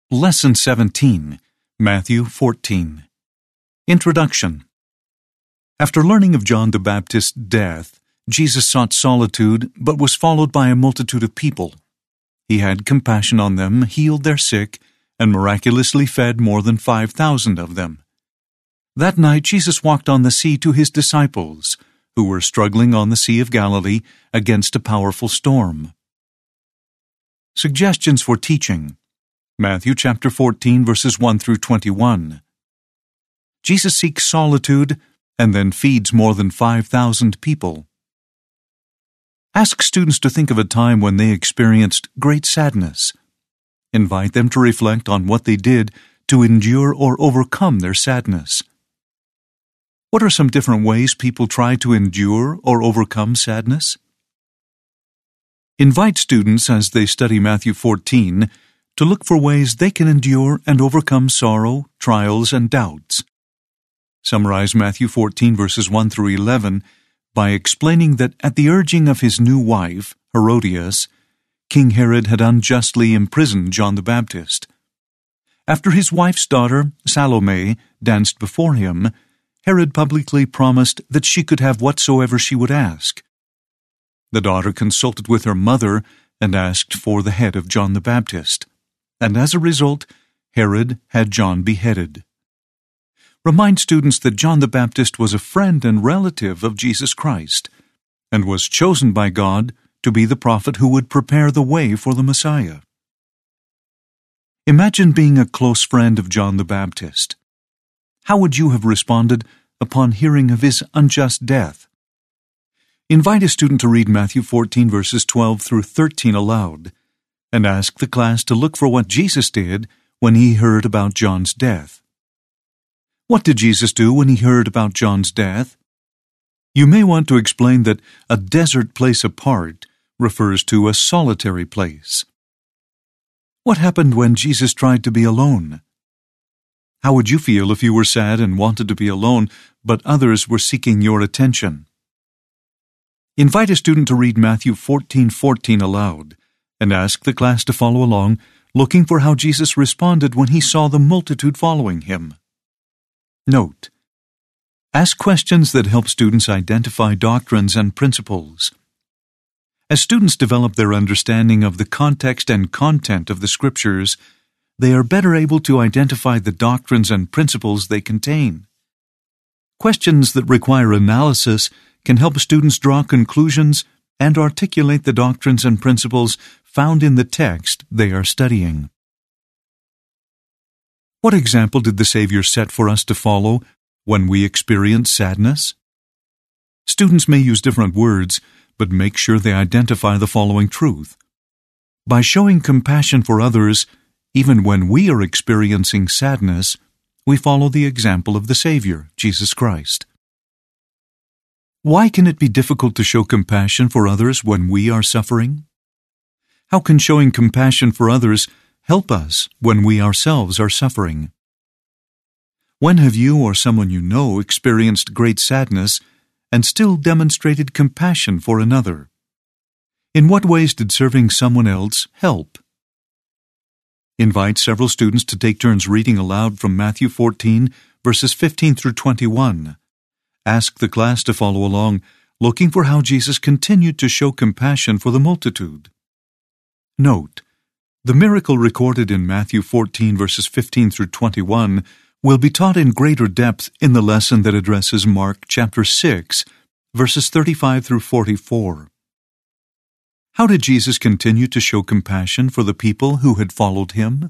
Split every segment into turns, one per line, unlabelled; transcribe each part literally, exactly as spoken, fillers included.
Lesson seventeen, Matthew fourteen. Introduction. After learning of John the Baptist's death, Jesus sought solitude, but was followed by a multitude of people. He had compassion on them, healed their sick, and miraculously fed more than five thousand of them. That night Jesus walked on the sea to his disciples, who were struggling on the Sea of Galilee against a powerful storm. Suggestions for teaching. Matthew chapter fourteen, verses one through twenty-one. Jesus seeks solitude and then feeds more than five thousand people. Ask students to think of a time when they experienced great sadness. Invite them to reflect on what they did to endure or overcome their sadness. What are some different ways people try to endure or overcome sadness? Invite students as they study Matthew fourteen to look for ways they can endure and overcome sorrow, trials, and doubts. Summarize Matthew fourteen verses one through eleven by explaining that at the urging of his new wife, Herodias, King Herod had unjustly imprisoned John the Baptist. After his wife's daughter, Salome, danced before him, Herod publicly promised that she could have whatsoever she would ask. The daughter consulted with her mother and asked for the head of John the Baptist, and as a result, Herod had John beheaded. Remind students that John the Baptist was a friend and relative of Jesus Christ, and was chosen by God to be the prophet who would prepare the way for the Messiah. Imagine being a close friend of John the Baptist. How would you have responded upon hearing of his unjust death? Invite a student to read Matthew fourteen verses twelve through thirteen aloud, and ask the class to look for what Jesus did when he heard about John's death. What did Jesus do when he heard about John's death? You may want to explain that a desert place apart refers to a solitary place. What happened when Jesus tried to be alone? How would you feel if you were sad and wanted to be alone, but others were seeking your attention? Invite a student to read Matthew fourteen fourteen aloud, and ask the class to follow along, looking for how Jesus responded when he saw the multitude following him. Note: ask questions that help students identify doctrines and principles. As students develop their understanding of the context and content of the Scriptures, they are better able to identify the doctrines and principles they contain. Questions that require analysis can help students draw conclusions and articulate the doctrines and principles found in the text they are studying. What example did the Savior set for us to follow when we experience sadness? Students may use different words, but make sure they identify the following truth. By showing compassion for others, even when we are experiencing sadness, we follow the example of the Savior, Jesus Christ. Why can it be difficult to show compassion for others when we are suffering? How can showing compassion for others help us when we ourselves are suffering? When have you or someone you know experienced great sadness and still demonstrated compassion for another? In what ways did serving someone else help? Invite several students to take turns reading aloud from Matthew fourteen, verses fifteen through twenty-one. Ask the class to follow along, looking for how Jesus continued to show compassion for the multitude. Note: the miracle recorded in Matthew fourteen, verses fifteen through twenty-one will be taught in greater depth in the lesson that addresses Mark chapter six, verses thirty-five through forty-four. How did Jesus continue to show compassion for the people who had followed him?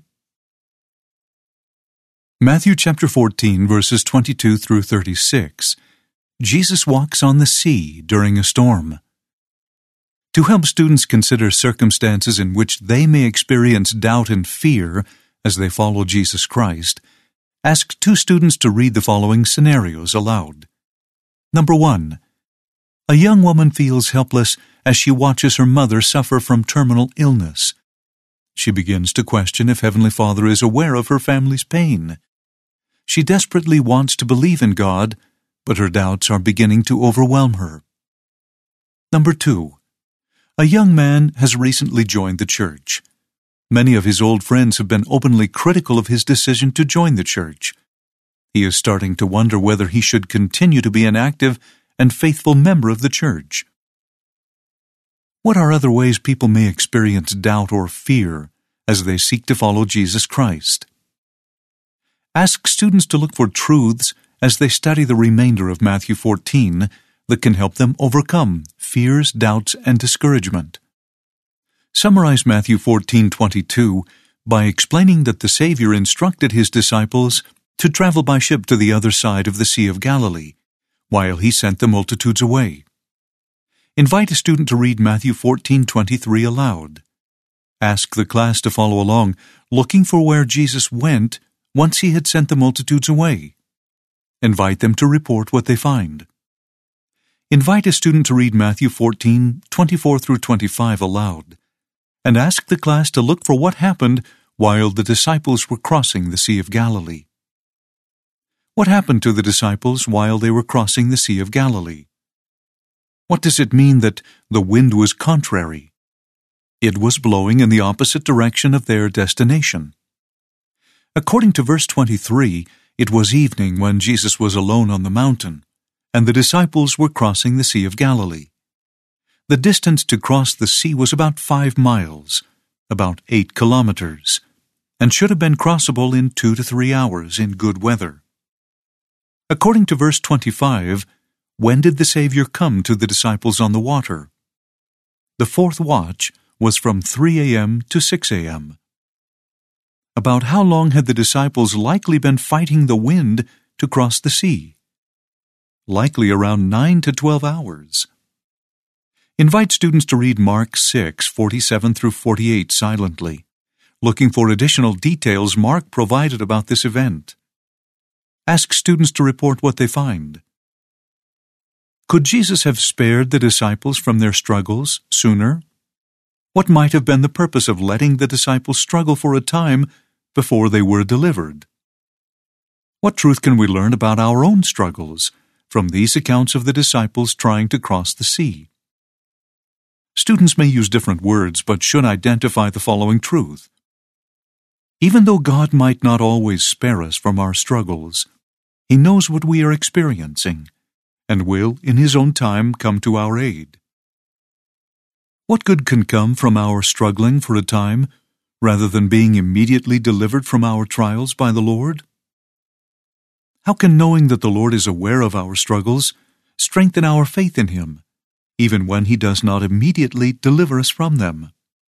Matthew chapter fourteen, verses twenty-two through thirty-six. Jesus walks on the sea during a storm. To help students consider circumstances in which they may experience doubt and fear as they follow Jesus Christ, ask two students to read the following scenarios aloud. Number one. A young woman feels helpless as she watches her mother suffer from terminal illness. She begins to question if Heavenly Father is aware of her family's pain. She desperately wants to believe in God, but her doubts are beginning to overwhelm her. Number two. A young man has recently joined the church. Many of his old friends have been openly critical of his decision to join the church. He is starting to wonder whether he should continue to be an active and faithful member of the church. What are other ways people may experience doubt or fear as they seek to follow Jesus Christ? Ask students to look for truths as they study the remainder of Matthew fourteen that can help them overcome fears, doubts, and discouragement. Summarize Matthew fourteen twenty-two by explaining that the Savior instructed his disciples to travel by ship to the other side of the Sea of Galilee, while he sent the multitudes away. Invite a student to read Matthew fourteen twenty-three aloud. Ask the class to follow along, looking for where Jesus went once he had sent the multitudes away. Invite them to report what they find. Invite a student to read Matthew fourteen twenty-four through twenty-five aloud, and ask the class to look for what happened while the disciples were crossing the Sea of Galilee. What happened to the disciples while they were crossing the Sea of Galilee? What does it mean that the wind was contrary? It was blowing in the opposite direction of their destination. According to verse twenty-three, it was evening when Jesus was alone on the mountain, and the disciples were crossing the Sea of Galilee. The distance to cross the sea was about five miles, about eight kilometers, and should have been crossable in two to three hours in good weather. According to verse twenty-five, when did the Savior come to the disciples on the water? The fourth watch was from three a.m. to six a.m. About how long had the disciples likely been fighting the wind to cross the sea? Likely around nine to twelve hours. Invite students to read Mark six forty-seven through forty-eight silently, looking for additional details Mark provided about this event. Ask students to report what they find. Could Jesus have spared the disciples from their struggles sooner? What might have been the purpose of letting the disciples struggle for a time before they were delivered? What truth can we learn about our own struggles from these accounts of the disciples trying to cross the sea? Students may use different words, but should identify the following truth. Even though God might not always spare us from our struggles, He knows what we are experiencing, and will, in His own time, come to our aid. What good can come from our struggling for a time, rather than being immediately delivered from our trials by the Lord? How can knowing that the Lord is aware of our struggles strengthen our faith in Him, even when He does not immediately deliver us from them?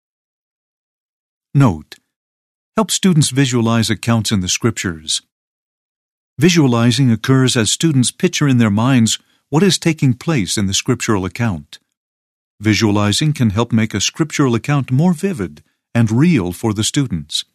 Note: help students visualize accounts in the Scriptures. Visualizing occurs as students picture in their minds what is taking place in the scriptural account. Visualizing can help make a scriptural account more vivid and real for the students.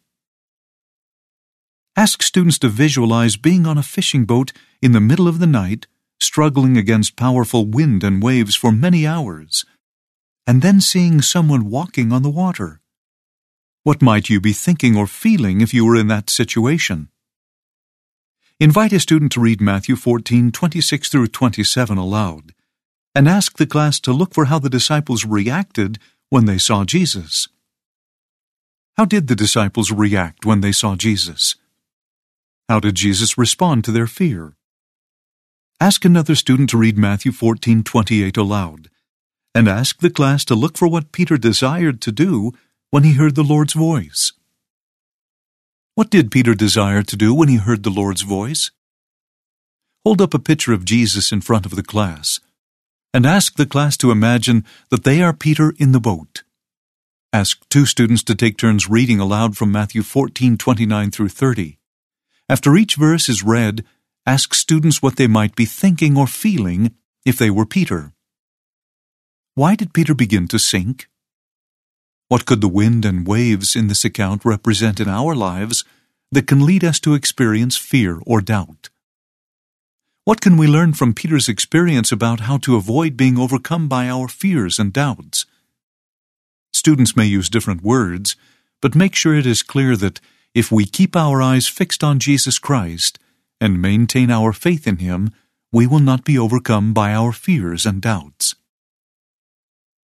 Ask students to visualize being on a fishing boat in the middle of the night, struggling against powerful wind and waves for many hours, and then seeing someone walking on the water. What might you be thinking or feeling if you were in that situation? Invite a student to read Matthew fourteen twenty-six through twenty-seven aloud, and ask the class to look for how the disciples reacted when they saw Jesus. How did the disciples react when they saw Jesus? How did Jesus respond to their fear? Ask another student to read Matthew fourteen twenty-eight aloud, and ask the class to look for what Peter desired to do when he heard the Lord's voice. What did Peter desire to do when he heard the Lord's voice? Hold up a picture of Jesus in front of the class, and ask the class to imagine that they are Peter in the boat. Ask two students to take turns reading aloud from Matthew fourteen twenty-nine through thirty. After each verse is read, ask students what they might be thinking or feeling if they were Peter. Why did Peter begin to sink? What could the wind and waves in this account represent in our lives that can lead us to experience fear or doubt? What can we learn from Peter's experience about how to avoid being overcome by our fears and doubts? Students may use different words, but make sure it is clear that if we keep our eyes fixed on Jesus Christ and maintain our faith in Him, we will not be overcome by our fears and doubts.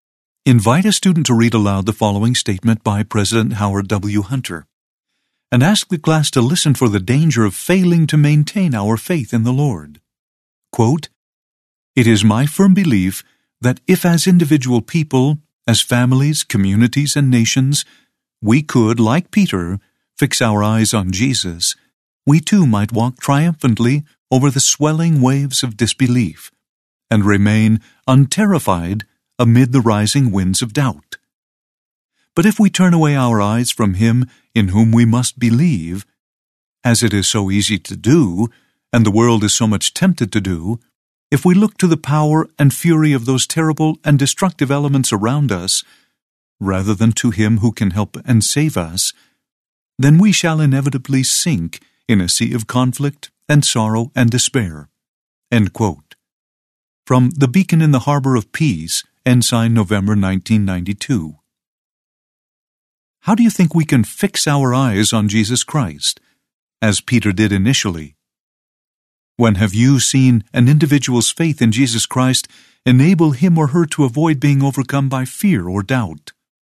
Invite a student to read aloud the following statement by President Howard W. Hunter, and ask the class to listen for the danger of failing to maintain our faith in the Lord. Quote, "It is my firm belief that if as individual people, as families, communities, and nations, we could, like Peter, fix our eyes on Jesus, we too might walk triumphantly over the swelling waves of disbelief and remain unterrified amid the rising winds of doubt. But if we turn away our eyes from Him in whom we must believe, as it is so easy to do, and the world is so much tempted to do, if we look to the power and fury of those terrible and destructive elements around us, rather than to Him who can help and save us, then we shall inevitably sink in a sea of conflict and sorrow and despair." End quote. From The Beacon in the Harbor of Peace, Ensign, November nineteen ninety-two. How do you think we can fix our eyes on Jesus Christ, as Peter did initially? When have you seen an individual's faith in Jesus Christ enable him or her to avoid being overcome by fear or doubt?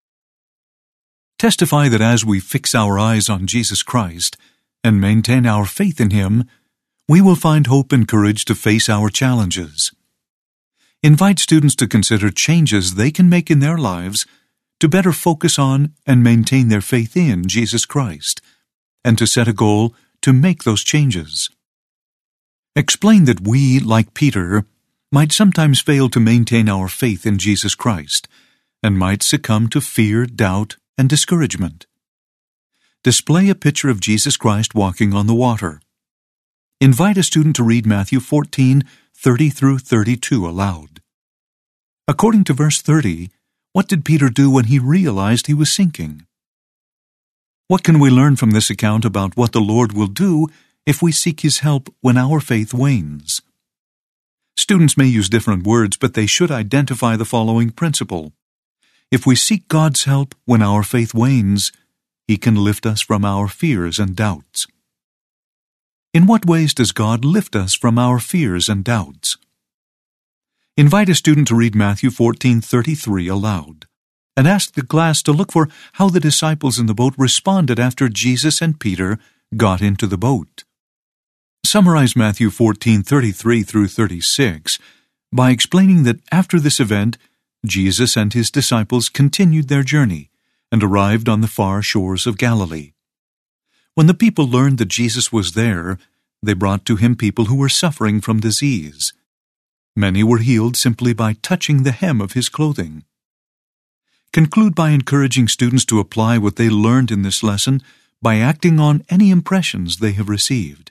Testify that as we fix our eyes on Jesus Christ and maintain our faith in Him, we will find hope and courage to face our challenges. Invite students to consider changes they can make in their lives to better focus on and maintain their faith in Jesus Christ, and to set a goal to make those changes. Explain that we, like Peter, might sometimes fail to maintain our faith in Jesus Christ, and might succumb to fear, doubt, and discouragement. Display a picture of Jesus Christ walking on the water. Invite a student to read Matthew fourteen, thirty through thirty-two aloud. According to verse thirty, what did Peter do when he realized he was sinking? What can we learn from this account about what the Lord will do if we seek His help when our faith wanes? Students may use different words, but they should identify the following principle. If we seek God's help when our faith wanes, He can lift us from our fears and doubts. In what ways does God lift us from our fears and doubts? Invite a student to read Matthew fourteen thirty-three aloud, and ask the class to look for how the disciples in the boat responded after Jesus and Peter got into the boat. Summarize Matthew fourteen thirty-three through thirty-six by explaining that after this event, Jesus and His disciples continued their journey and arrived on the far shores of Galilee. When the people learned that Jesus was there, they brought to Him people who were suffering from disease. Many were healed simply by touching the hem of His clothing. Conclude by encouraging students to apply what they learned in this lesson by acting on any impressions they have received.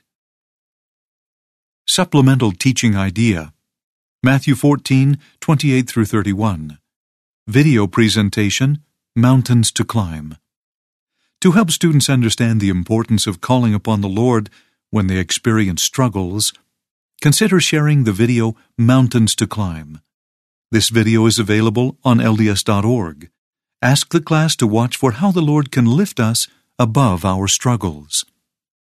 Supplemental teaching idea. Matthew fourteen, twenty-eight through thirty-one. Video presentation, Mountains to Climb. To help students understand the importance of calling upon the Lord when they experience struggles, consider sharing the video Mountains to Climb. This video is available on L D S dot org. Ask the class to watch for how the Lord can lift us above our struggles.